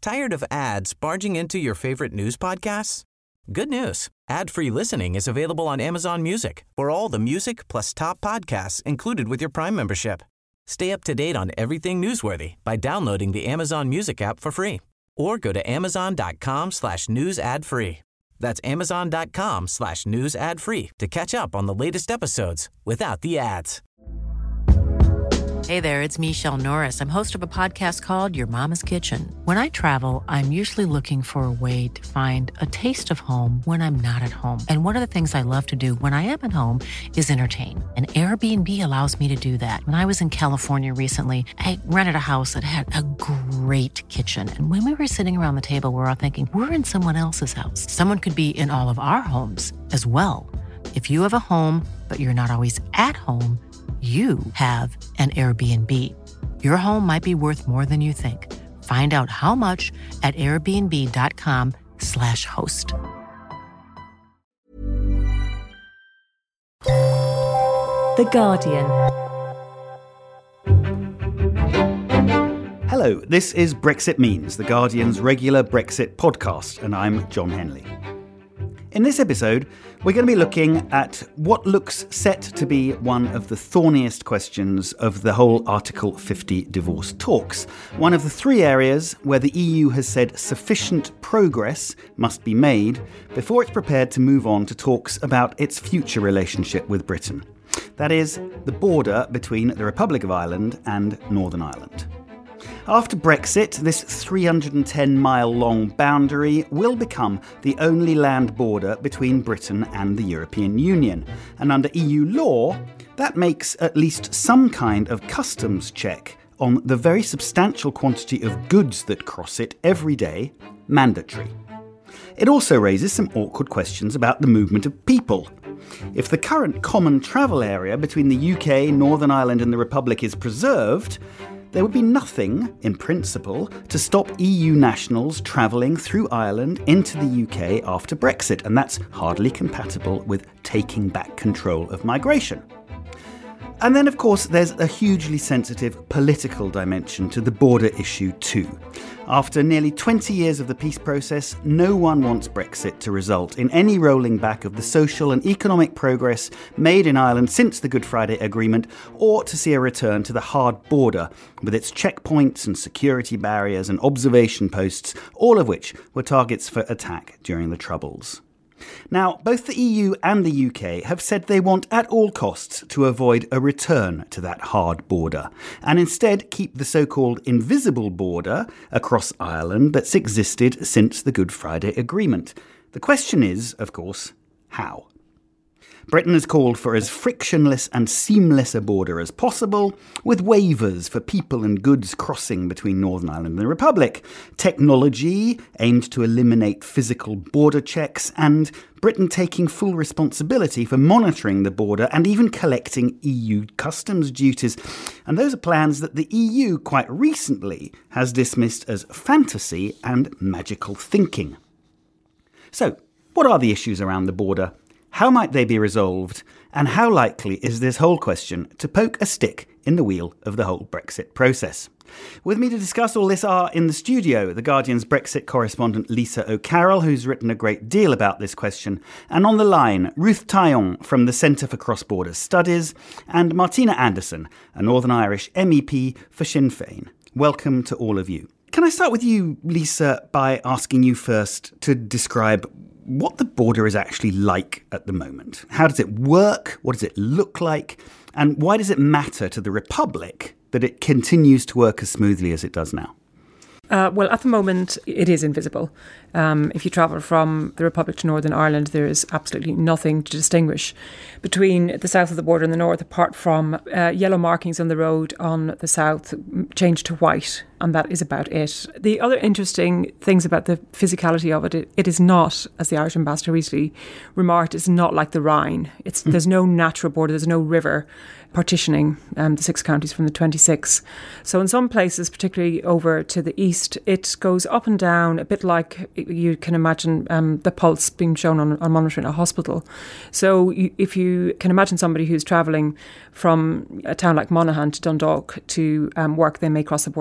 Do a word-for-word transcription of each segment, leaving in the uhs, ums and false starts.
Tired of ads barging into your favorite news podcasts? Good news. Ad-free listening is available on Amazon Music for all the music plus top podcasts included with your Prime membership. Stay up to date on everything newsworthy by downloading the Amazon Music app for free or go to amazon.com slash news ad free. That's amazon.com slash news ad free to catch up on the latest episodes without the ads. Hey there, it's Michelle Norris. I'm host of a podcast called Your Mama's Kitchen. When I travel, I'm usually looking for a way to find a taste of home when I'm not at home. And one of the things I love to do when I am at home is entertain. And Airbnb allows me to do that. When I was in California recently, I rented a house that had a great kitchen. And when we were sitting around the table, we were all thinking, we're in someone else's house. Someone could be in all of our homes as well. If you have a home, but you're not always at home, you have an Airbnb. Your home might be worth more than you think. Find out how much at airbnb.com slash host. The Guardian. Hello, this is Brexit Means, The Guardian's regular Brexit podcast, and I'm John Henley. In this episode, we're going to be looking at what looks set to be one of the thorniest questions of the whole Article fifty divorce talks. One of the three areas where the E U has said sufficient progress must be made before it's prepared to move on to talks about its future relationship with Britain. That is, the border between the Republic of Ireland and Northern Ireland. After Brexit, this three hundred ten mile long boundary will become the only land border between Britain and the European Union. And under E U law, that makes at least some kind of customs check on the very substantial quantity of goods that cross it every day mandatory. It also raises some awkward questions about the movement of people. If the current common travel area between the U K, Northern Ireland and the Republic is preserved, there would be nothing, in principle, to stop E U nationals travelling through Ireland into the U K after Brexit, and that's hardly compatible with taking back control of migration. And then, of course, there's a hugely sensitive political dimension to the border issue too. After nearly twenty years of the peace process, no one wants Brexit to result in any rolling back of the social and economic progress made in Ireland since the Good Friday Agreement, or to see a return to the hard border with its checkpoints and security barriers and observation posts, all of which were targets for attack during the Troubles. Now, both the E U and the U K have said they want at all costs to avoid a return to that hard border, and instead keep the so-called invisible border across Ireland that's existed since the Good Friday Agreement. The question is, of course, how? Britain has called for as frictionless and seamless a border as possible, with waivers for people and goods crossing between Northern Ireland and the Republic, technology aimed to eliminate physical border checks, and Britain taking full responsibility for monitoring the border and even collecting E U customs duties. And those are plans that the E U quite recently has dismissed as fantasy and magical thinking. So, what are the issues around the border? How might they be resolved? And how likely is this whole question to poke a stick in the wheel of the whole Brexit process? With me to discuss all this are in the studio The Guardian's Brexit correspondent Lisa O'Carroll, who's written a great deal about this question, and on the line, Ruth Taillon from the Centre for Cross-Border Studies, and Martina Anderson, a Northern Irish M E P for Sinn Féin. Welcome to all of you. Can I start with you, Lisa, by asking you first to describe what the border is actually like at the moment? How does it work? What does it look like? And why does it matter to the Republic that it continues to work as smoothly as it does now? Uh, well, at the moment, it is invisible. Um, if you travel from the Republic to Northern Ireland, there is absolutely nothing to distinguish between the south of the border and the north, apart from uh, yellow markings on the road on the south changed to white, and that is about it. The other interesting things about the physicality of it, it, it is not, as the Irish ambassador recently remarked, it's not like the Rhine. It's mm. There's no natural border, there's no river partitioning um, the six counties from the twenty-six. So in some places, particularly over to the east, it goes up and down, a bit like you can imagine um, the pulse being shown on, on monitoring a hospital. So you, if you can imagine somebody who's travelling from a town like Monaghan to Dundalk to um, work, they may cross the border four times.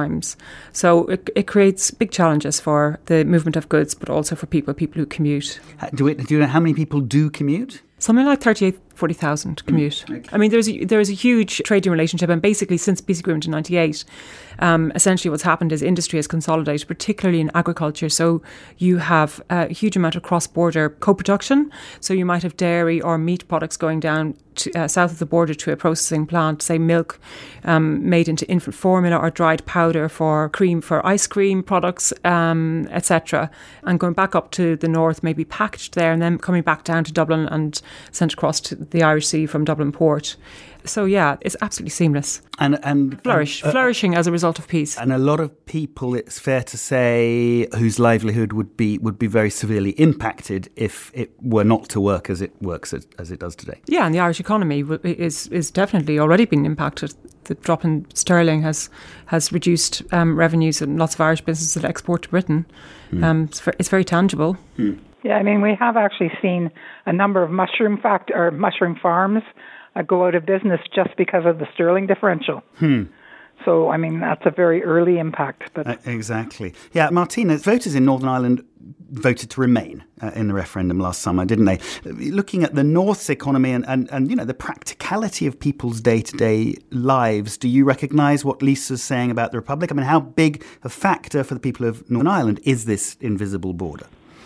times. So it, it creates big challenges for the movement of goods, but also for people, people who commute. Do, it, do you know how many people do commute? Something like thirty-eight, forty thousand commute. Mm, okay. I mean, there's a, there's a huge trading relationship, and basically since the peace agreement in ninety-eight, um, essentially what's happened is industry has consolidated, particularly in agriculture. So you have a huge amount of cross-border co-production. So you might have dairy or meat products going down to, uh, south of the border to a processing plant, say milk um, made into infant formula or dried powder for cream for ice cream products, um, et cetera. And going back up to the north, maybe packaged there, and then coming back down to Dublin and sent across to the Irish Sea from Dublin Port. So yeah, it's absolutely seamless. And and Flourish, and, uh, flourishing as a result of peace. And a lot of people, it's fair to say, whose livelihood would be would be very severely impacted if it were not to work as it works as, as it does today. Yeah, and the Irish economy is is definitely already been impacted. The drop in sterling has has reduced um, revenues, and lots of Irish businesses that export to Britain. Mm. Um, it's, very, it's very tangible. Mm. Yeah, I mean, we have actually seen a number of mushroom fact or mushroom farms uh, go out of business just because of the sterling differential. Hmm. So, I mean, that's a very early impact. But uh, exactly. Yeah, Martina, voters in Northern Ireland voted to remain uh, in the referendum last summer, didn't they? Looking at the North's economy and, and, and you know, the practicality of people's day-to-day lives, do you recognise what Lisa's saying about the Republic? I mean, how big a factor for the people of Northern Ireland is this invisible border?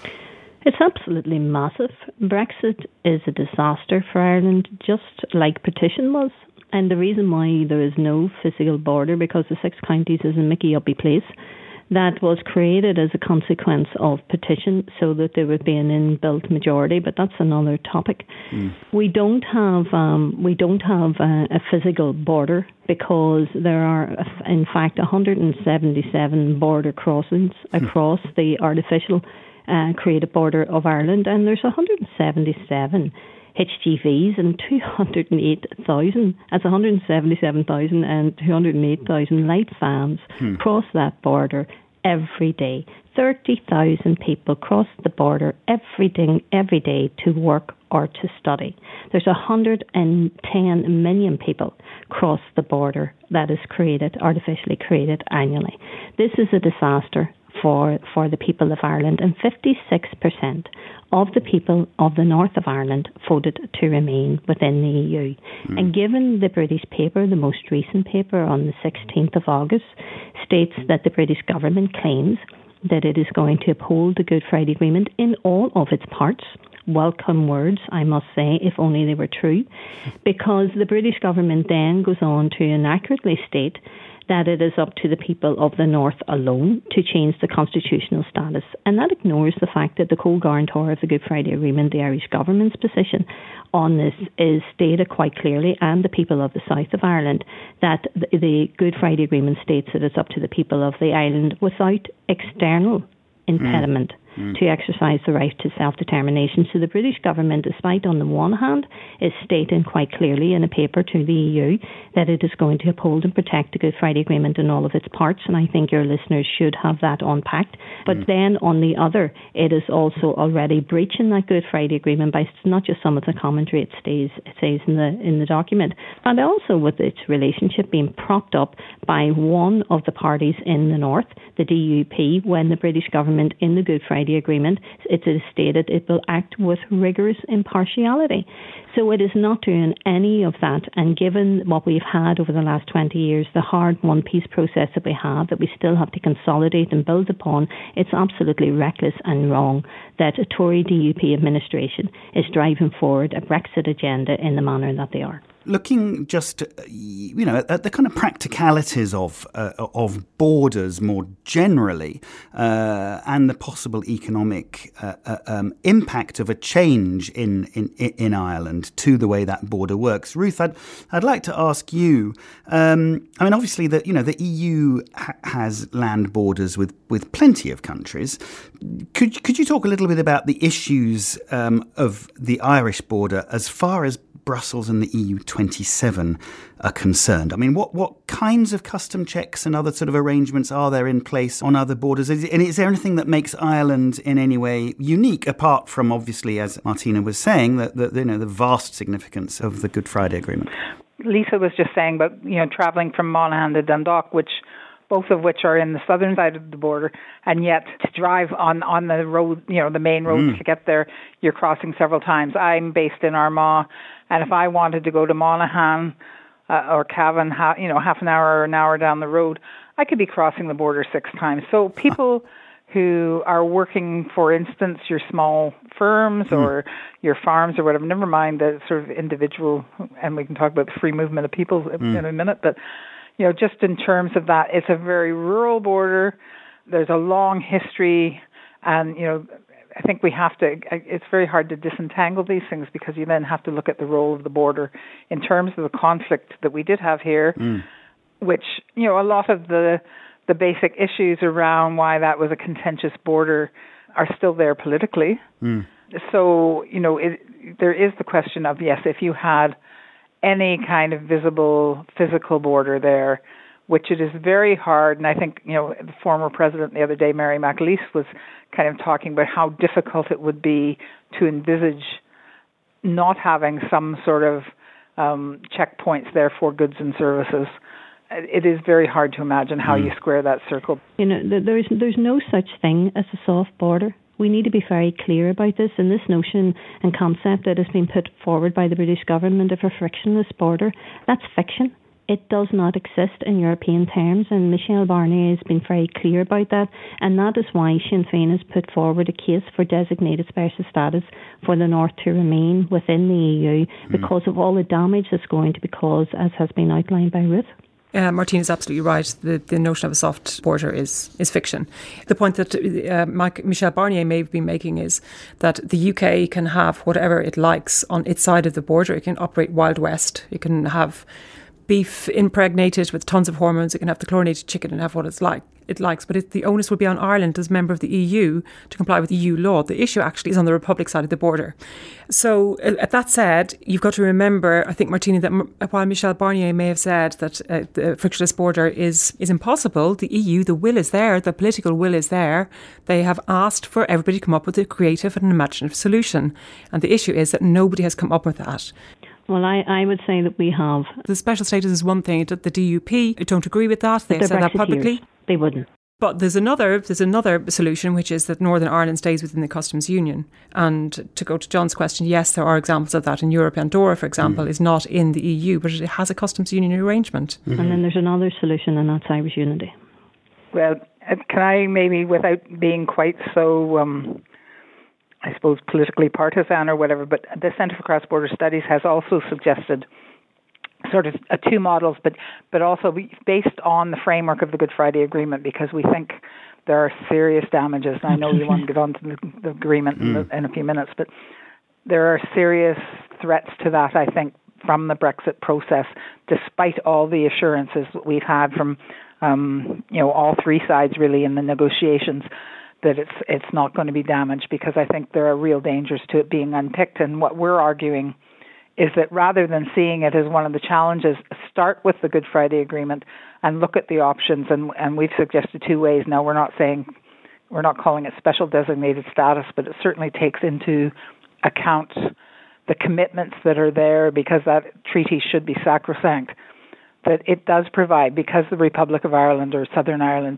It's absolutely massive. Brexit is a disaster for Ireland, just like partition was. And the reason why there is no physical border, because the six counties is a Mickey-uppy place, that was created as a consequence of partition so that there would be an inbuilt majority, but that's another topic. Mm. We don't have um, we don't have a, a physical border because there are, in fact, one hundred seventy-seven border crossings across mm. the artificial uh, created border of Ireland, and there's one hundred seventy-seven H G Vs and two hundred eight thousand, that's one hundred seventy-seven thousand and two hundred eight thousand light vans hmm. cross that border every day. thirty thousand people cross the border every day, every day to work or to study. There's one hundred ten million people cross the border that is created, artificially created annually. This is a disaster for for the people of Ireland, and fifty-six percent of the people of the north of Ireland voted to remain within the E U. Mm. And given the British paper, the most recent paper on the sixteenth of August, states that the British government claims that it is going to uphold the Good Friday Agreement in all of its parts. Welcome words, I must say, if only they were true, because the British government then goes on to inaccurately state that it is up to the people of the North alone to change the constitutional status. And that ignores the fact that the co-guarantor of the Good Friday Agreement, the Irish government's position on this, is stated quite clearly, and the people of the south of Ireland, that the, the Good Friday Agreement states that it's up to the people of the island without external impediment mm. to exercise the right to self-determination. So the British government, despite on the one hand, is stating quite clearly in a paper to the E U that it is going to uphold and protect the Good Friday Agreement in all of its parts, and I think your listeners should have that unpacked. But mm. then on the other, it is also already breaching that Good Friday Agreement by not just some of the commentary it stays it says in the in the document, and also with its relationship being propped up by one of the parties in the north, the D U P, when the British government in the Good Friday Agreement, it is stated it will act with rigorous impartiality. So it is not doing any of that, and given what we've had over the last twenty years, the hard-won peace process that we have, that we still have to consolidate and build upon, it's absolutely reckless and wrong that a Tory D U P administration is driving forward a Brexit agenda in the manner that they are. Looking just, you know, at the kind of practicalities of uh, of borders more generally, uh, and the possible economic uh, uh, um, impact of a change in, in in Ireland to the way that border works, Ruth, I'd I'd like to ask you. Um, I mean, obviously, the you know the E U ha- has land borders with, with plenty of countries. Could could you talk a little bit about the issues um, of the Irish border as far as Brussels and the E U twenty-seven are concerned? I mean, what, what kinds of custom checks and other sort of arrangements are there in place on other borders? Is, and is there anything that makes Ireland in any way unique, apart from, obviously, as Martina was saying, that the, you know, the vast significance of the Good Friday Agreement? Lisa was just saying about, you know, travelling from Monaghan to Dundalk, which both of which are in the southern side of the border, and yet to drive on, on the road, you know, the main roads mm. to get there, you're crossing several times. I'm based in Armagh, and if I wanted to go to Monaghan uh, or Cavan, ha- you know, half an hour or an hour down the road, I could be crossing the border six times. So people who are working, for instance, your small firms mm. or your farms or whatever, never mind the sort of individual, and we can talk about the free movement of people mm. in a minute, but you know, just in terms of that, it's a very rural border. There's a long history, and, you know, I think we have to, it's very hard to disentangle these things because you then have to look at the role of the border in terms of the conflict that we did have here, mm. which, you know, a lot of the the basic issues around why that was a contentious border are still there politically. Mm. So, you know, it, there is the question of, yes, if you had any kind of visible physical border there, which it is very hard. And I think, you know, the former president the other day, Mary McAleese, was kind of talking about how difficult it would be to envisage not having some sort of um, checkpoints there for goods and services. It is very hard to imagine how mm. you square that circle. You know, there's there's no such thing as a soft border. We need to be very clear about this, and this notion and concept that has been put forward by the British government of a frictionless border, that's fiction. It does not exist in European terms, and Michel Barnier has been very clear about that, and that is why Sinn Féin has put forward a case for designated special status for the North to remain within the E U mm. because of all the damage that's going to be caused, as has been outlined by Ruth. Uh, Martine is absolutely right. The, the notion of a soft border is is fiction. The point that uh, Mike, Michel Barnier may have been making is that the U K can have whatever it likes on its side of the border. It can operate Wild West. It can have beef impregnated with tons of hormones. It can have the chlorinated chicken and have what it's like. It likes, but it, the onus will be on Ireland as member of the E U to comply with E U law. The issue actually is on the Republic side of the border. So, uh, that said, you've got to remember, I think, Martina, that m- while Michel Barnier may have said that uh, the frictionless border is, is impossible, the E U, the will is there, the political will is there. They have asked for everybody to come up with a creative and imaginative solution. And the issue is that nobody has come up with that. Well, I, I would say that we have. The special status is one thing. The D U P don't agree with that. They've said that publicly. They wouldn't. But there's another there's another solution, which is that Northern Ireland stays within the customs union. And to go to John's question, yes, there are examples of that in Europe. Andorra, for example, mm. is not in the E U, but it has a customs union arrangement. Mm-hmm. And then there's another solution, and that's Irish unity. Well, can I maybe, without being quite so, um, I suppose, politically partisan or whatever, but the Centre for Cross-Border Studies has also suggested sort of uh, two models, but but also based on the framework of the Good Friday Agreement, because we think there are serious damages. And I know you want to get on to the, the agreement mm. in, the, in a few minutes, but there are serious threats to that, I think, from the Brexit process, despite all the assurances that we've had from um, you know all three sides really in the negotiations that it's it's not going to be damaged, because I think there are real dangers to it being unpicked. And what we're arguing is that rather than seeing it as one of the challenges, start with the Good Friday Agreement and look at the options. And, and we've suggested two ways. Now, we're not saying, we're not calling it special designated status, but it certainly takes into account the commitments that are there, because that treaty should be sacrosanct, that it does provide, because the Republic of Ireland or Southern Ireland,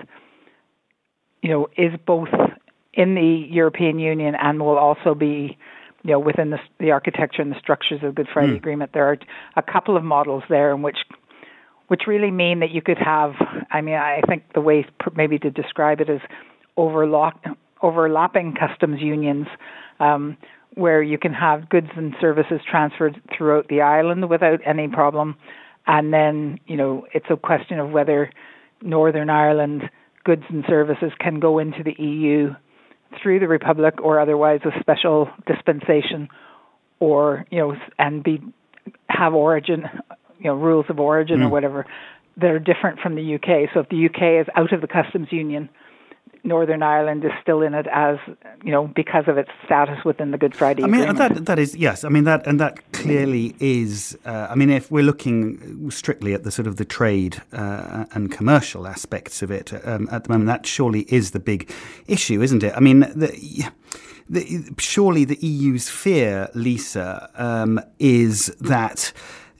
you know, is both in the European Union and will also be, you know, within the, the architecture and the structures of the Good Friday mm. Agreement. There are a couple of models there in which which really mean that you could have, I mean, I think the way maybe to describe it is overlock, overlapping customs unions, um, where you can have goods and services transferred throughout the island without any problem. And then, you know, it's a question of whether Northern Ireland goods and services can go into the E U through the Republic or otherwise a special dispensation, or, you know, and be have origin, you know, rules of origin mm. or whatever that are different from the U K. So if the U K is out of the customs union, Northern Ireland is still in it as, you know, because of its status within the Good Friday I mean, Agreement. that that is, yes. I mean, that and that clearly is, uh, I mean, if we're looking strictly at the sort of the trade uh, and commercial aspects of it um, at the moment, that surely is the big issue, isn't it? I mean, the, the, surely the E U's fear, Lisa, um, is that,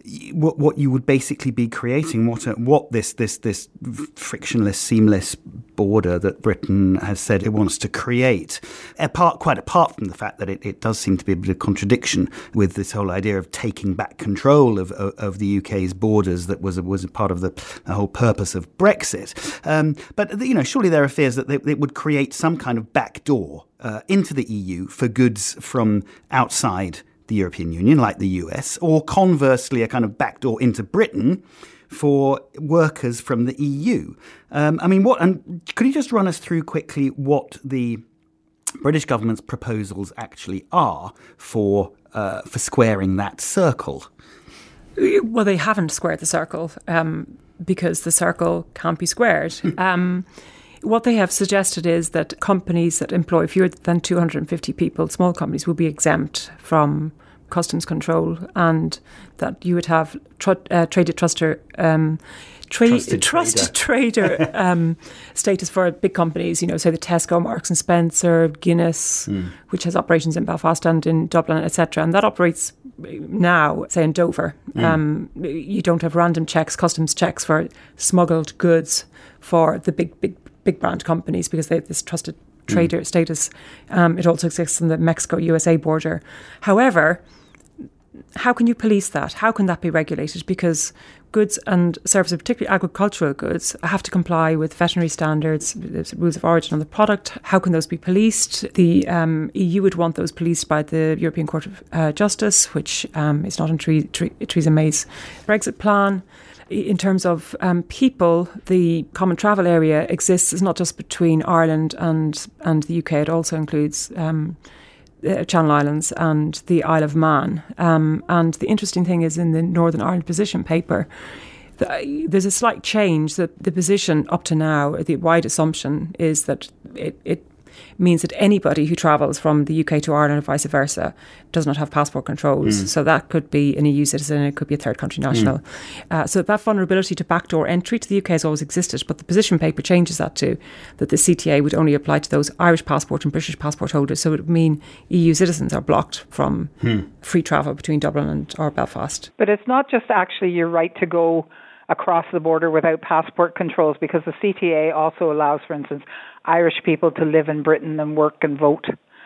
what what you would basically be creating, what a, what this this this frictionless, seamless border that Britain has said it wants to create. Apart, quite apart from the fact that it, it does seem to be a bit of contradiction with this whole idea of taking back control of of, of the U K's borders that was was a part of the, the whole purpose of Brexit. Um, but you know, surely there are fears that they, it would create some kind of backdoor uh, into the E U for goods from outside the European Union, like the U S, or conversely, a kind of backdoor into Britain for workers from the E U. Um, I mean, what? And could you just run us through quickly what the British government's proposals actually are for uh, for squaring that circle? Well, they haven't squared the circle um, because the circle can't be squared. um, What they have suggested is that companies that employ fewer than two hundred fifty people, small companies, will be exempt from customs control, and that you would have tr- uh, traded truster, um, tra- trusted, trusted trader, trader um, status for big companies. You know, say the Tesco, Marks and Spencer, Guinness, mm. which has operations in Belfast and in Dublin, et cetera. And that operates now, say in Dover. Mm. Um, you don't have random checks, customs checks for smuggled goods for the big, big. big brand companies because they have this trusted trader mm. status. Um, it also exists in the Mexico-U S A border. However, how can you police that? How can that be regulated? Because goods and services, particularly agricultural goods, have to comply with veterinary standards, rules of origin on the product. How can those be policed? The um, E U would want those policed by the European Court of uh, Justice, which um, is not in Ther- Ther- Theresa May's Brexit plan. In terms of um, people, the common travel area exists is not just between Ireland and, and the U K. It also includes um, uh, Channel Islands and the Isle of Man. Um, and the interesting thing is in the Northern Ireland position paper, the, there's a slight change that the position up to now, the wide assumption is that it, it means that anybody who travels from the U K to Ireland or vice versa does not have passport controls. Mm. So that could be an E U citizen, it could be a third country national. Mm. Uh, so that vulnerability to backdoor entry to the U K has always existed, but the position paper changes that to that the C T A would only apply to those Irish passport and British passport holders. So it would mean E U citizens are blocked from mm. free travel between Dublin and or Belfast. But it's not just actually your right to go across the border without passport controls, because the C T A also allows, for instance, Irish people to live in Britain and work and vote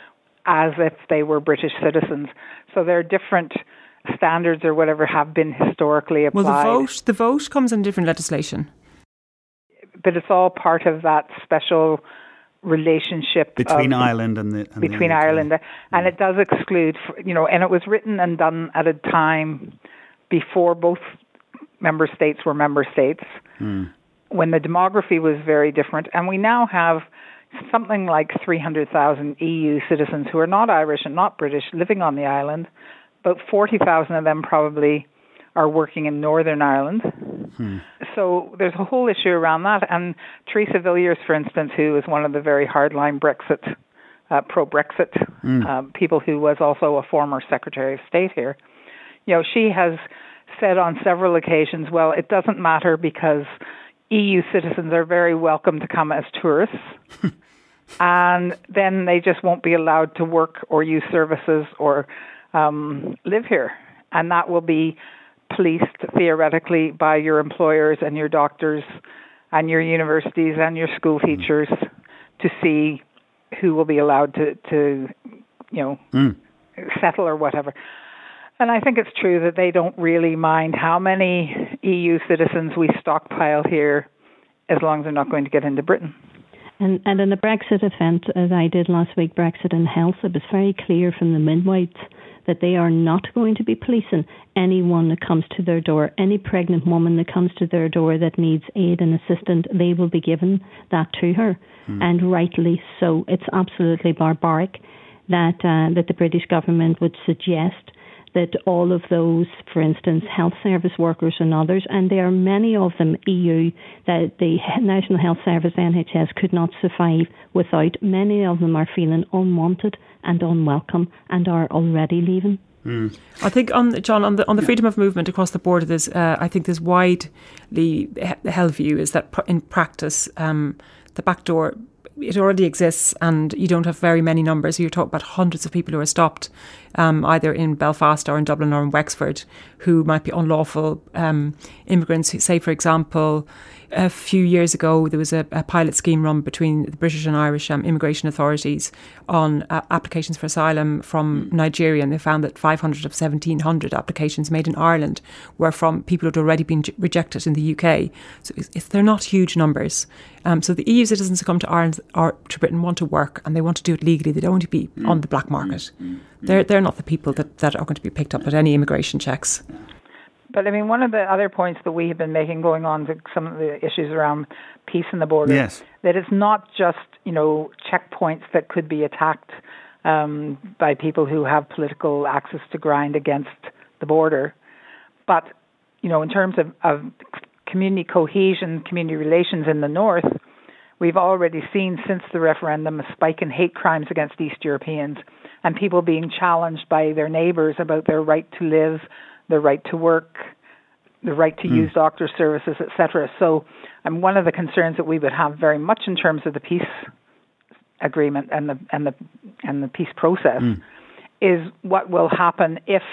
as if they were British citizens. So there are different standards or whatever have been historically applied. Well, the vote, the vote comes in different legislation. But it's all part of that special relationship between of, Ireland and the and between the Ireland, and it does exclude, you know, and it was written and done at a time before both member states were member states, mm. when the demography was very different. And we now have something like three hundred thousand E U citizens who are not Irish and not British living on the island. About forty thousand of them probably are working in Northern Ireland. Hmm. So there's a whole issue around that. And Theresa Villiers, for instance, who is one of the very hardline Brexit, uh, pro-Brexit mm. um, people, who was also a former Secretary of State here, you know, she has said on several occasions, well, it doesn't matter because E U citizens are very welcome to come as tourists. And then they just won't be allowed to work or use services or um, live here. And that will be policed theoretically by your employers and your doctors and your universities and your school teachers to see who will be allowed to, to you know, mm. settle or whatever. And I think it's true that they don't really mind how many E U citizens we stockpile here as long as they're not going to get into Britain. And, and in the Brexit event, as I did last week, Brexit and Health, it was very clear from the midwives that they are not going to be policing anyone that comes to their door. Any pregnant woman that comes to their door that needs aid and assistance, they will be given that to her, mm. and rightly so. It's absolutely barbaric that uh, that the British government would suggest that all of those, for instance, health service workers and others, and there are many of them, E U, that the National Health Service, N H S, could not survive without. Many of them are feeling unwanted and unwelcome and are already leaving. Mm. I think, on John, on the on the freedom of movement across the border, there's uh, I think there's widely held view is that in practice um, the back door it already exists, and you don't have very many numbers. You're talking about hundreds of people who are stopped, um, either in Belfast or in Dublin or in Wexford, who might be unlawful um, immigrants. Say, for example, a few years ago, there was a, a pilot scheme run between the British and Irish um, immigration authorities on uh, applications for asylum from Nigeria, and they found that five hundred of seventeen hundred applications made in Ireland were from people who had already been j- rejected in the U K. So it's, it's, they're not huge numbers. Um, so the E U citizens who come to Ireland or to Britain want to work, and they want to do it legally. They don't want to be mm. on the black market. Mm. They're they're not the people that, that are going to be picked up at any immigration checks. But I mean, one of the other points that we have been making going on to some of the issues around peace in the border, yes. that it's not just, you know, checkpoints that could be attacked um, by people who have political axes to grind against the border. But, you know, in terms of, of community cohesion, community relations in the north, we've already seen since the referendum a spike in hate crimes against East Europeans and people being challenged by their neighbours about their right to live, the right to work, the right to mm. use doctor services, et cetera. So um, one of the concerns that we would have very much in terms of the peace agreement and the and the and the peace process mm. is what will happen if,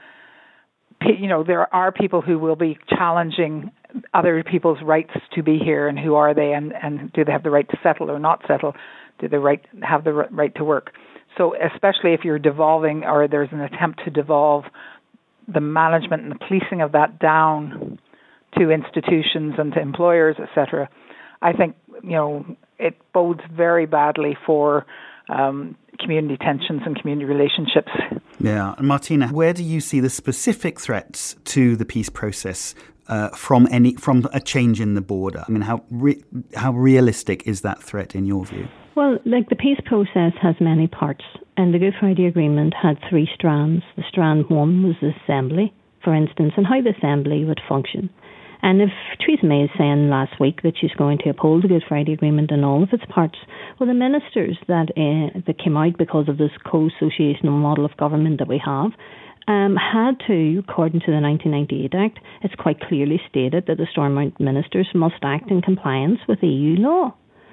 you know, there are people who will be challenging other people's rights to be here, and who are they, and, and do they have the right to settle or not settle? Do they right have the right to work? So especially if you're devolving, or there's an attempt to devolve the management and the policing of that down to institutions and to employers, et cetera, I think, you know, it bodes very badly for um, community tensions and community relationships. Yeah. And Martina, where do you see the specific threats to the peace process uh, from any from a change in the border? I mean, how re- how realistic is that threat in your view? Well, like, the peace process has many parts, and the Good Friday Agreement had three strands. The strand one was the assembly, for instance, and how the assembly would function. And if Theresa May is saying last week that she's going to uphold the Good Friday Agreement in all of its parts, well, the ministers that uh, that came out because of this co-associational model of government that we have um, had to, according to the nineteen ninety-eight Act, it's quite clearly stated that the Stormont ministers must act in compliance with E U law.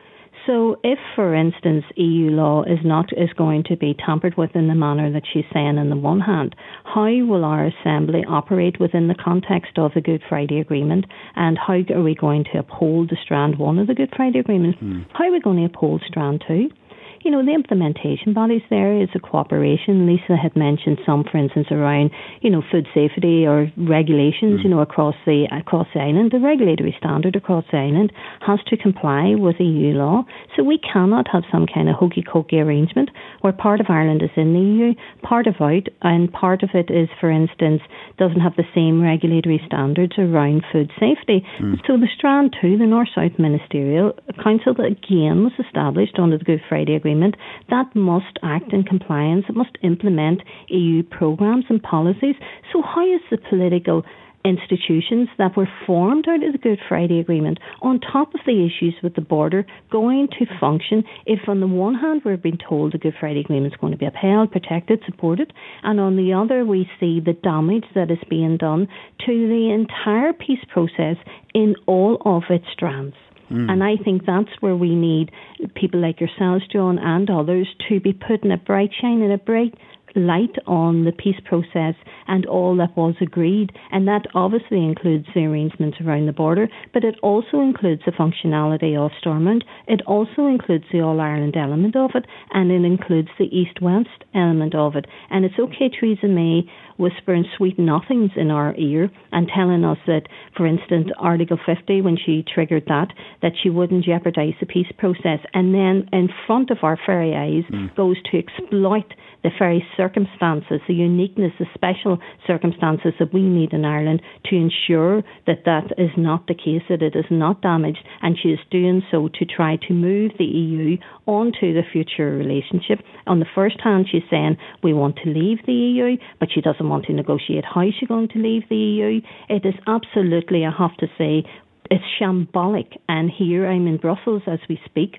So if, for instance, E U law is not is going to be tampered with in the manner that she's saying on the one hand, how will our Assembly operate within the context of the Good Friday Agreement, and how are we going to uphold the strand one of the Good Friday Agreement? Mm. How are we going to uphold strand two? You know, the implementation bodies there is a cooperation. Lisa had mentioned some, for instance, around, you know, food safety or regulations, mm. you know, across the across the island. The regulatory standard across the island has to comply with E U law. So we cannot have some kind of hokey-cokey arrangement where part of Ireland is in the E U, part of out, and part of it is, for instance, doesn't have the same regulatory standards around food safety. Mm. So the Strand two, the North-South Ministerial Council, that again was established under the Good Friday Agreement, that must act in compliance. It must implement E U programmes and policies. So how is the political institutions that were formed out of the Good Friday Agreement, on top of the issues with the border, going to function if on the one hand we're being told the Good Friday Agreement is going to be upheld, protected, supported, and on the other we see the damage that is being done to the entire peace process in all of its strands. Mm. And I think that's where we need people like yourselves, John, and others to be putting a bright shine and a bright light on the peace process and all that was agreed. And that obviously includes the arrangements around the border, but it also includes the functionality of Stormont. It also includes the All-Ireland element of it, and it includes the East-West element of it. And it's okay, Theresa May whispering sweet nothings in our ear and telling us that, for instance, Article fifty, when she triggered that, that she wouldn't jeopardise the peace process, and then in front of our very eyes mm. goes to exploit the very circumstances, the uniqueness, the special circumstances that we need in Ireland to ensure that that is not the case, that it is not damaged, and she is doing so to try to move the E U onto the future relationship. On the first hand, she's saying we want to leave the E U, but she doesn't want to negotiate how she's going to leave the E U. It is absolutely, I have to say, it's shambolic. And here I'm in Brussels as we speak,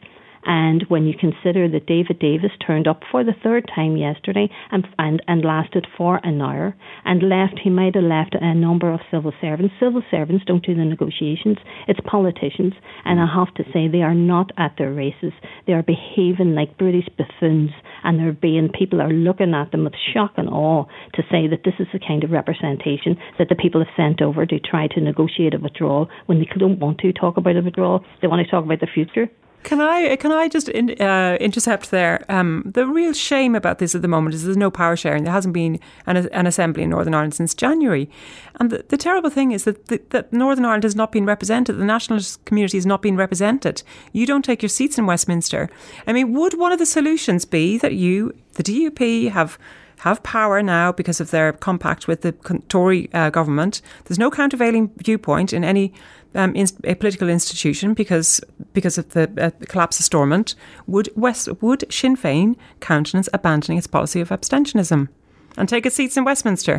And when you consider that David Davis turned up for the third time yesterday and and, and lasted for an hour and left, he might have left a number of civil servants. Civil servants don't do the negotiations. It's politicians. And I have to say, they are not at their races. They are behaving like British buffoons, and they're being, people are looking at them with shock and awe to say that this is the kind of representation that the people have sent over to try to negotiate a withdrawal when they don't want to talk about a withdrawal. They want to talk about the future. Can I can I just in, uh, intercept there? Um, the real shame about this at the moment is there's no power sharing. There hasn't been an, an assembly in Northern Ireland since January. And the, the terrible thing is that, the, that Northern Ireland has not been represented. The nationalist community has not been represented. You don't take your seats in Westminster. I mean, would one of the solutions be that you, the D U P, have... have power now because of their compact with the Tory uh, government? There's no countervailing viewpoint in any um, in, a political institution because because of the uh, collapse of Stormont. Would West would Sinn Féin countenance abandoning its policy of abstentionism and take its seats in Westminster?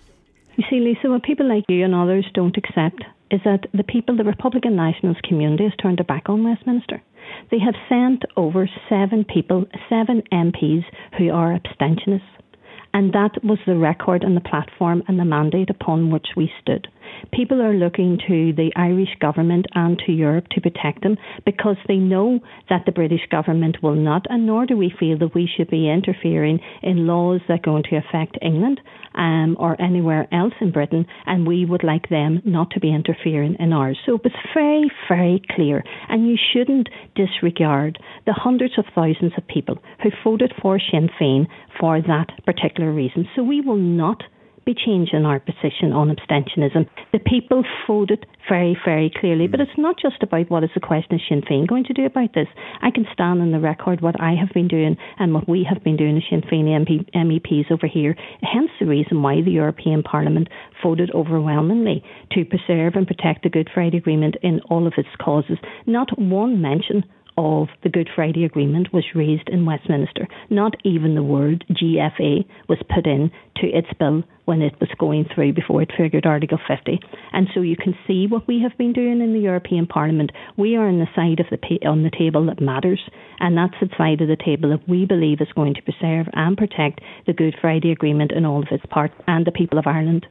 You see, Lisa, what people like you and others don't accept is that the people, the Republican nationalist community, has turned their back on Westminster. They have sent over seven people, seven M Ps who are abstentionists. And that was the record and the platform and the mandate upon which we stood. People are looking to the Irish government and to Europe to protect them because they know that the British government will not, and nor do we feel that we should be interfering in laws that are going to affect England um, or anywhere else in Britain, and we would like them not to be interfering in ours. So it was very, very clear, and you shouldn't disregard the hundreds of thousands of people who voted for Sinn Féin for that particular reason. So we will not be changing our position on abstentionism. The people voted very, very clearly, but it's not just about what is the question of Sinn Féin going to do about this. I can stand on the record what I have been doing and what we have been doing as Sinn Féin M P, M E Ps over here, hence the reason why the European Parliament voted overwhelmingly to preserve and protect the Good Friday Agreement in all of its causes. Not one mention of the Good Friday Agreement was raised in Westminster. Not even the word G F A was put in to its bill when it was going through before it triggered Article fifty. And so you can see what we have been doing in the European Parliament. We are on the side of the on the table that matters, and that's the side of the table that we believe is going to preserve and protect the Good Friday Agreement in all of its parts and the people of Ireland.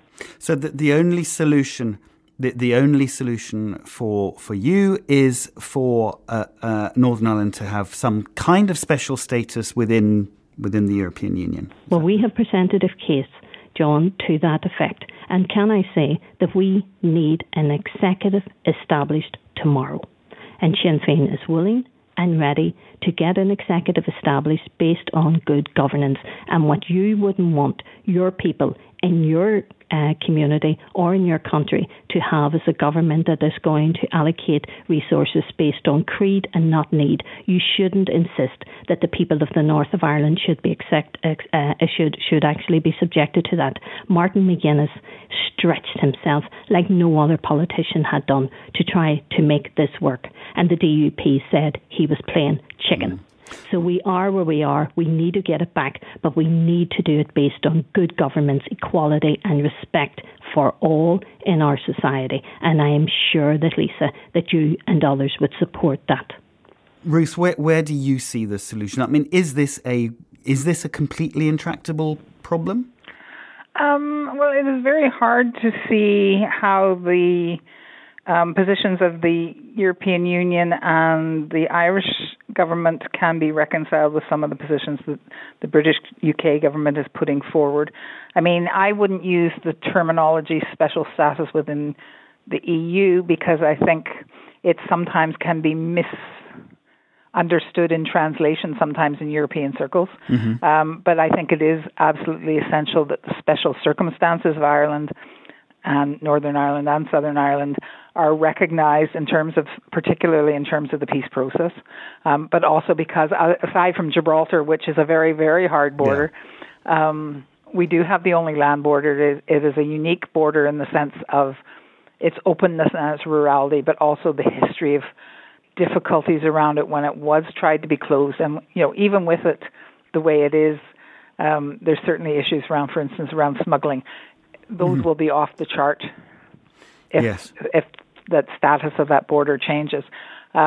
So the, the only solution The, the only solution for for you is for uh, uh, Northern Ireland to have some kind of special status within within the European Union. Well, we have presented a case, John, to that effect. And can I say that we need an executive established tomorrow? And Sinn Féin is willing and ready to get an executive established based on good governance. And what you wouldn't want your people in your uh, community or in your country to have is a government that is going to allocate resources based on creed and not need. You shouldn't insist that the people of the north of Ireland should be accept, uh, should should actually be subjected to that. Martin McGuinness stretched himself like no other politician had done to try to make this work, and the D U P said he was playing chicken. Mm. So we are where we are. We need to get it back, but we need to do it based on good governance, equality and respect for all in our society. And I am sure that, Lisa, that you and others would support that. Ruth, where, where do you see the solution? I mean, is this a is this a completely intractable problem? Um, well, it is very hard to see how the Um, positions of the European Union and the Irish government can be reconciled with some of the positions that the British U K government is putting forward. I mean, I wouldn't use the terminology special status within the E U because I think it sometimes can be misunderstood in translation, sometimes in European circles. Mm-hmm. Um, but I think it is absolutely essential that the special circumstances of Ireland and Northern Ireland and Southern Ireland are recognised in terms of, particularly in terms of the peace process, um, but also because aside from Gibraltar, which is a very, very hard border, yeah. um, we do have the only land border. It is, it is a unique border in the sense of its openness and its rurality, but also the history of difficulties around it when it was tried to be closed. And, you know, even with it the way it is, um, there's certainly issues around, for instance, around smuggling. Those mm-hmm. will be off the chart if, yes. if the status of that border changes. Um,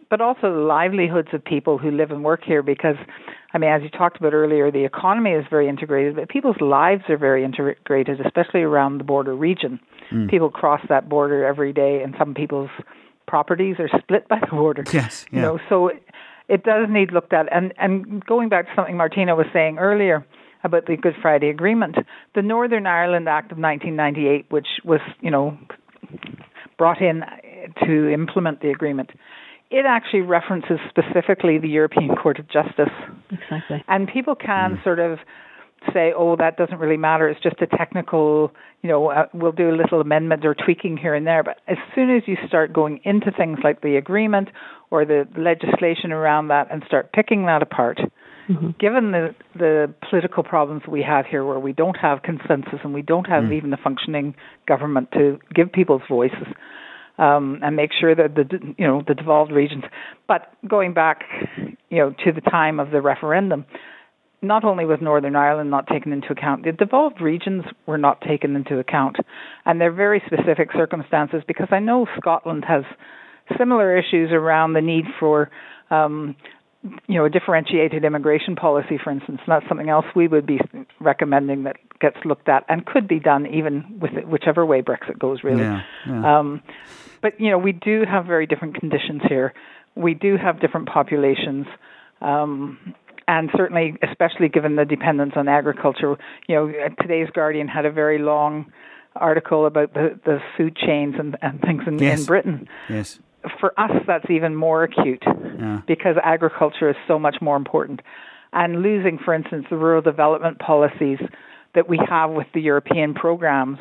but also the livelihoods of people who live and work here, because, I mean, as you talked about earlier, the economy is very integrated, but people's lives are very integrated, especially around the border region. Mm. People cross that border every day, and some people's properties are split by the border. Yes, yeah. You know, so it, it does need looked at. And, and going back to something Martina was saying earlier about the Good Friday Agreement, the Northern Ireland Act of nineteen ninety-eight, which was, you know, brought in to implement the agreement, it actually references specifically the European Court of Justice. Exactly. And people can mm. sort of say, oh, that doesn't really matter, it's just a technical, you know, uh, we'll do a little amendment or tweaking here and there. But as soon as you start going into things like the agreement or the legislation around that and start picking that apart, mm-hmm. given the, the political problems we have here where we don't have consensus and we don't have mm. even a functioning government to give people's voices, Um, and make sure that the you know the devolved regions. But going back, you know, to the time of the referendum, not only was Northern Ireland not taken into account, the devolved regions were not taken into account, and they're very specific circumstances. Because I know Scotland has similar issues around the need for, um, you know, a differentiated immigration policy, for instance. And that's something else we would be recommending that gets looked at and could be done even with it, whichever way Brexit goes, really. Yeah, yeah. Um, but, you know, we do have very different conditions here. We do have different populations. Um, and certainly, especially given the dependence on agriculture, you know, today's Guardian had a very long article about the, the food chains and, and things in, yes. in Britain. Yes. For us, that's even more acute yeah. because agriculture is so much more important. And losing, for instance, the rural development policies that we have with the European programs,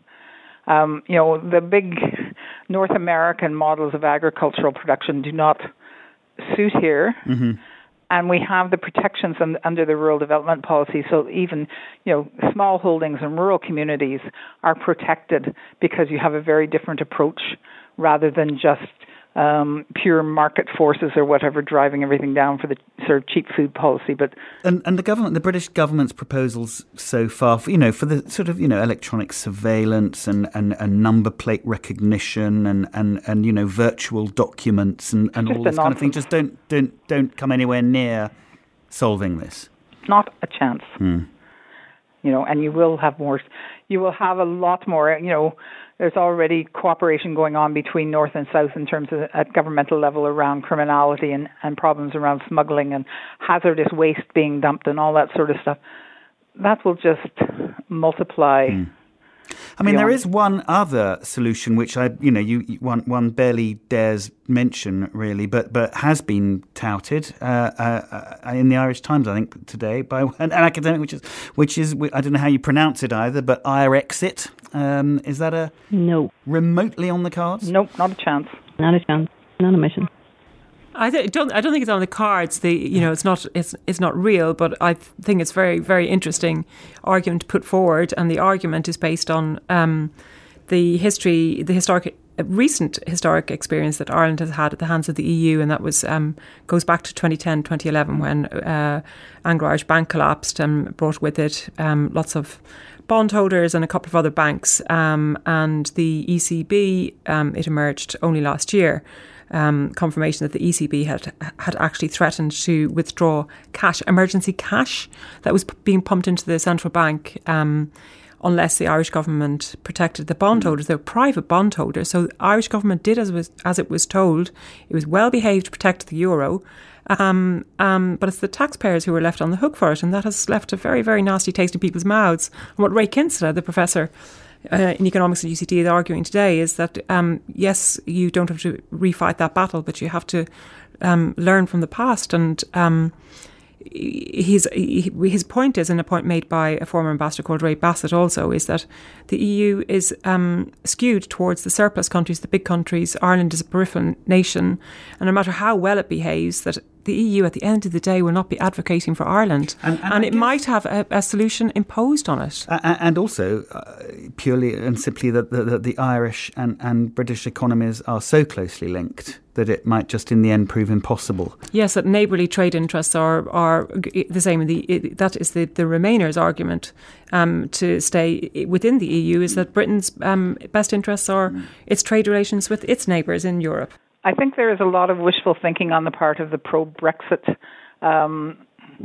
um, you know, the big North American models of agricultural production do not suit here. Mm-hmm. And we have the protections un- under the rural development policy. So even, you know, small holdings in rural communities are protected because you have a very different approach rather than just um, pure market forces or whatever driving everything down for the sort of cheap food policy. But and and the government, the British government's proposals so far, for, you know, for the sort of, you know, electronic surveillance and, and, and number plate recognition and, and, and you know, virtual documents and, and all this kind of thing, just don't don't don't come anywhere near solving this. Not a chance. Hmm. You know, and you will have more. You will have a lot more. You know, there's already cooperation going on between North and South in terms of at governmental level around criminality and, and problems around smuggling and hazardous waste being dumped and all that sort of stuff. That will just multiply. Mm. I mean, there is one other solution which I, you know, you one one barely dares mention really, but but has been touted uh, uh, in the Irish Times, I think, today by an, an academic, which is which is I don't know how you pronounce it either, but Irexit. Um, is that a no remotely on the cards? Nope, not a chance. Not a chance. Not a mission. I don't. I don't think it's on the cards. The you know, it's not. It's it's not real. But I think it's very very interesting argument to put forward, and the argument is based on um, the history, the historic, recent historic experience that Ireland has had at the hands of the E U, and that was um, goes back to twenty ten, twenty eleven when uh, Anglo-Irish Bank collapsed and brought with it um, lots of bondholders and a couple of other banks, um, and the E C B. Um, it emerged only last year. Um, confirmation that the E C B had had actually threatened to withdraw cash, emergency cash that was p- being pumped into the central bank um, unless the Irish government protected the bondholders. They were private bondholders, so the Irish government did as it was, as it was told. It was well behaved to protect the euro, um, um, but it's the taxpayers who were left on the hook for it, and that has left a very, very nasty taste in people's mouths. And what Ray Kinsella, the professor Uh, in economics at U C D is arguing today is that um, yes, you don't have to refight that battle, but you have to um, learn from the past. And um, his his point is, and a point made by a former ambassador called Ray Bassett also, is that the E U is um, skewed towards the surplus countries, the big countries. Ireland is a peripheral nation, and no matter how well it behaves, that the E U at the end of the day will not be advocating for Ireland, and, and, and it might have a, a solution imposed on it. And, and also, uh, purely and simply, that the, the, the Irish and, and British economies are so closely linked that it might just in the end prove impossible. Yes, that neighbourly trade interests are are the same. The, it, that is the, the Remainers' argument um, to stay within the E U, is that Britain's um, best interests are mm. its trade relations with its neighbours in Europe. I think there is a lot of wishful thinking on the part of the pro-Brexit um,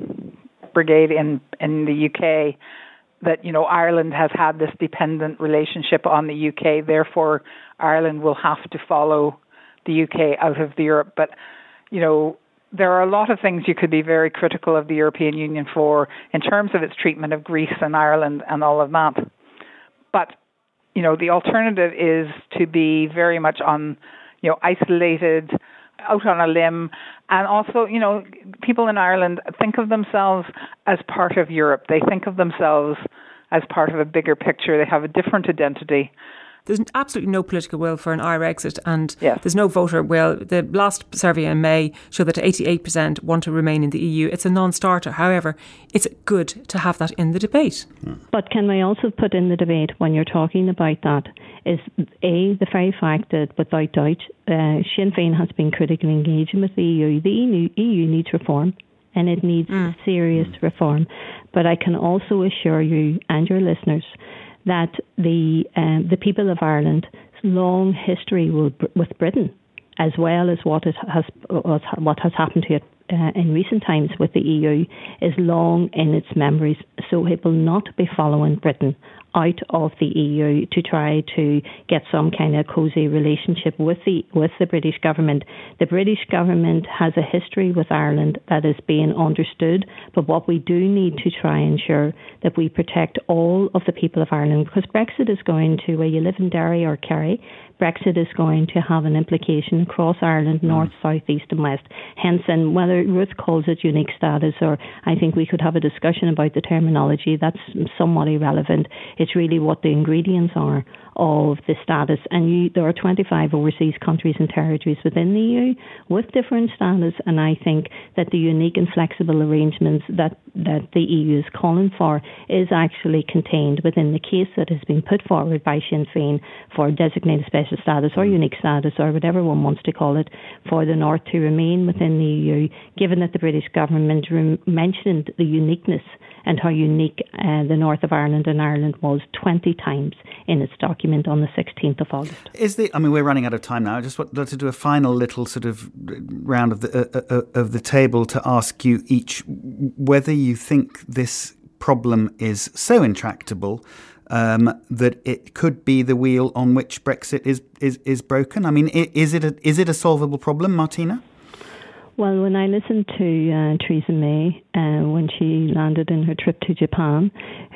brigade in, in the U K that, you know, Ireland has had this dependent relationship on the U K, therefore Ireland will have to follow the U K out of the Europe. But, you know, there are a lot of things you could be very critical of the European Union for in terms of its treatment of Greece and Ireland and all of that. But, you know, the alternative is to be very much on, you know, isolated, out on a limb. And also, you know, people in Ireland think of themselves as part of Europe. They think of themselves as part of a bigger picture. They have a different identity. There's absolutely no political will for an Irish exit, and yes. There's no voter will. The last survey in May showed that eighty-eight percent want to remain in the E U. It's a non-starter. However, it's good to have that in the debate. But can I also put in the debate, when you're talking about that, is A, the very fact that without doubt, uh, Sinn Féin has been critically engaging with the E U. The E U needs reform, and it needs mm. serious mm. reform. But I can also assure you and your listeners that the um, the people of Ireland's long history will, with Britain, as well as what it has what has happened to it uh, in recent times with the E U, is long in its memories. So it will not be following Britain out of the E U to try to get some kind of cosy relationship with the with the British government. The British government has a history with Ireland that is being understood, but what we do need to try and ensure that we protect all of the people of Ireland, because Brexit is going to, where you live in Derry or Kerry, Brexit is going to have an implication across Ireland, north, mm. south, east and west. Hence, and whether Ruth calls it unique status, or I think we could have a discussion about the terminology, that's somewhat irrelevant. It's really what the ingredients are of the status. And you, there are twenty-five overseas countries and territories within the E U with different status, and I think that the unique and flexible arrangements that, that the E U is calling for is actually contained within the case that has been put forward by Sinn Féin for designated special status or unique status, or whatever one wants to call it, for the North to remain within the E U, given that the British government re- mentioned the uniqueness and how unique uh, the north of Ireland and Ireland was twenty times in its document on the sixteenth of August. Is the? I mean, we're running out of time now. I just want to do a final little sort of round of the uh, uh, of the table to ask you each whether you think this problem is so intractable um, that it could be the wheel on which Brexit is is, is broken. I mean, is it a, is it a solvable problem, Martina? Well, when I listened to uh, Theresa May uh, when she landed in her trip to Japan,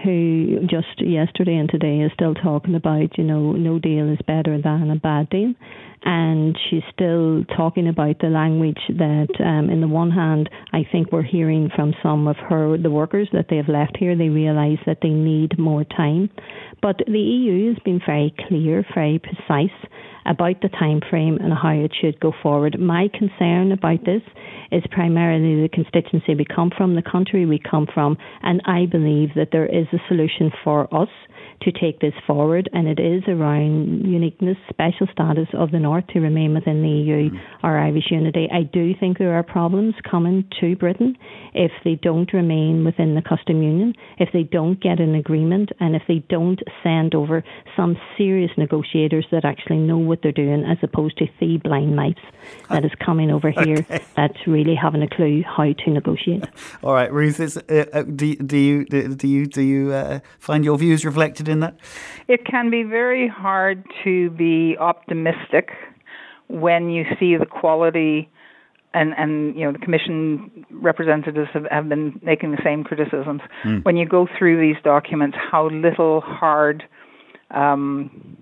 who just yesterday and today is still talking about, you know, no deal is better than a bad deal. And she's still talking about the language that, um, in the one hand, I think we're hearing from some of her, the workers that they've left here, they realise that they need more time. But the E U has been very clear, very precise about the time frame and how it should go forward. My concern about this is primarily the constituency we come from, the country we come from, and I believe that there is a solution for us to take this forward, and it is around uniqueness, special status of the North to remain within the E U mm. or Irish unity. I do think there are problems coming to Britain if they don't remain within the custom union, if they don't get an agreement, and if they don't send over some serious negotiators that actually know what they're doing, as opposed to the blind mice that is coming over here okay. that's really having a clue how to negotiate. All right, Ruth, is, uh, do, do you do you do you uh, find your views reflected in that? It can be very hard to be optimistic when you see the quality, and, and you know, the Commission representatives have, have been making the same criticisms. Mm. When you go through these documents, how little hard um,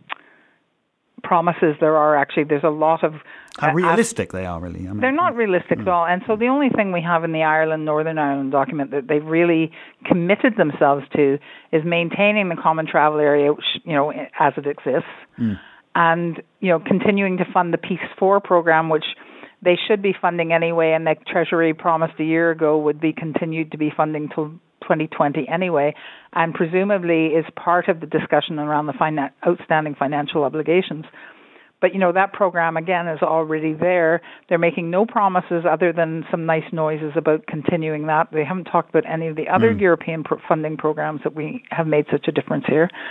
promises there are. Actually, there's a lot of how realistic uh, they are, really. I mean, they're not realistic mm. at all. And so the only thing we have in the Ireland, Northern Ireland document that they've really committed themselves to is maintaining the common travel area, you know, as it exists, mm. and, you know, continuing to fund the Peace four program, which they should be funding anyway, and the Treasury promised a year ago would be continued to be funding till twenty twenty anyway, and presumably is part of the discussion around the finan- outstanding financial obligations. But, you know, that program, again, is already there. They're making no promises other than some nice noises about continuing that. They haven't talked about any of the other mm. European pro- funding programs that we have made such a difference here.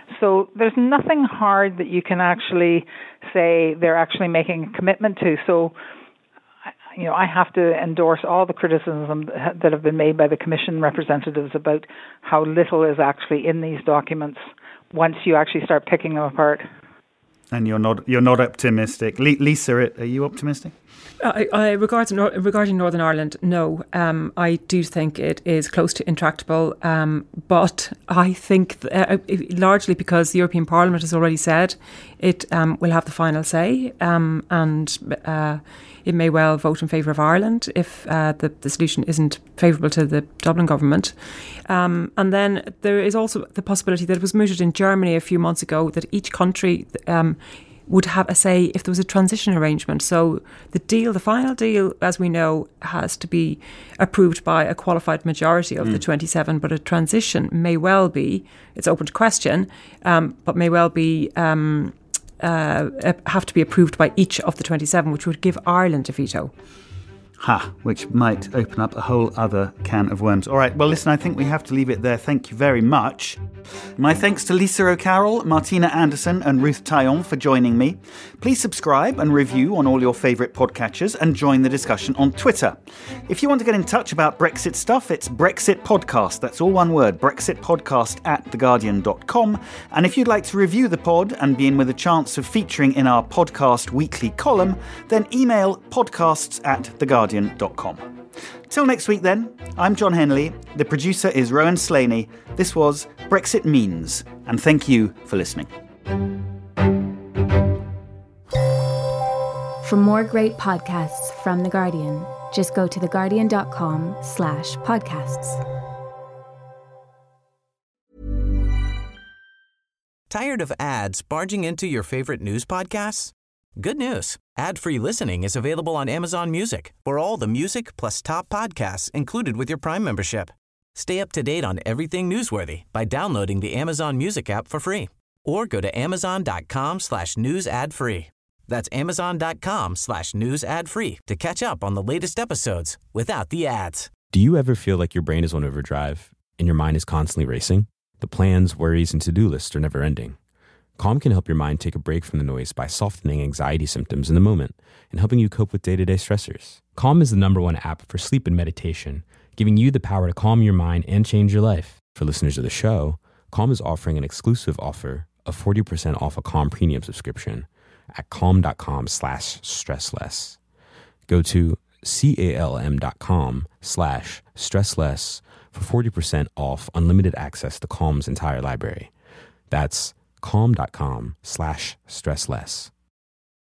So there's nothing hard that you can actually say they're actually making a commitment to. So, you know, I have to endorse all the criticism that have been made by the Commission representatives about how little is actually in these documents once you actually start picking them apart. And you're not you're not optimistic. Lisa, are you optimistic? I, I regarding, regarding Northern Ireland, no. Um, I do think it is close to intractable, um, but I think th- uh, largely because the European Parliament has already said it um, will have the final say, um, and uh, it may well vote in favour of Ireland if uh, the, the solution isn't favourable to the Dublin government. Um, and then there is also the possibility that it was mooted in Germany a few months ago that each country um, would have a say if there was a transition arrangement. So the deal, the final deal, as we know, has to be approved by a qualified majority of mm. the twenty-seven, but a transition may well be, it's open to question, um, but may well be um, uh, have to be approved by each of the twenty-seven, which would give Ireland a veto. Ha, which might open up a whole other can of worms. All right, well, listen, I think we have to leave it there. Thank you very much. My thanks to Lisa O'Carroll, Martina Anderson and Ruth Taillon for joining me. Please subscribe and review on all your favourite podcatchers and join the discussion on Twitter. If you want to get in touch about Brexit stuff, it's Brexit Podcast. That's all one word, Brexit Podcast at the guardian dot com. And if you'd like to review the pod and be in with a chance of featuring in our podcast weekly column, then email podcasts at the guardian dot com. Till next week then, I'm John Henley, the producer is Rowan Slaney. This was Brexit Means, and thank you for listening. For more great podcasts from The Guardian, just go to theguardian.com slash podcasts. Tired of ads barging into your favorite news podcasts? Good news. Ad-free listening is available on Amazon Music for all the music plus top podcasts included with your Prime membership. Stay up to date on everything newsworthy by downloading the Amazon Music app for free or go to amazon.com slash news ad free. That's amazon.com slash news ad free to catch up on the latest episodes without the ads. Do you ever feel like your brain is on overdrive and your mind is constantly racing? The plans, worries, and to-do lists are never ending. Calm can help your mind take a break from the noise by softening anxiety symptoms in the moment and helping you cope with day-to-day stressors. Calm is the number one app for sleep and meditation, giving you the power to calm your mind and change your life. For listeners of the show, Calm is offering an exclusive offer of forty percent off a Calm premium subscription at calm.com slash stressless. Go to calm.com slash stressless for forty percent off unlimited access to Calm's entire library. That's calm.com slash stressless.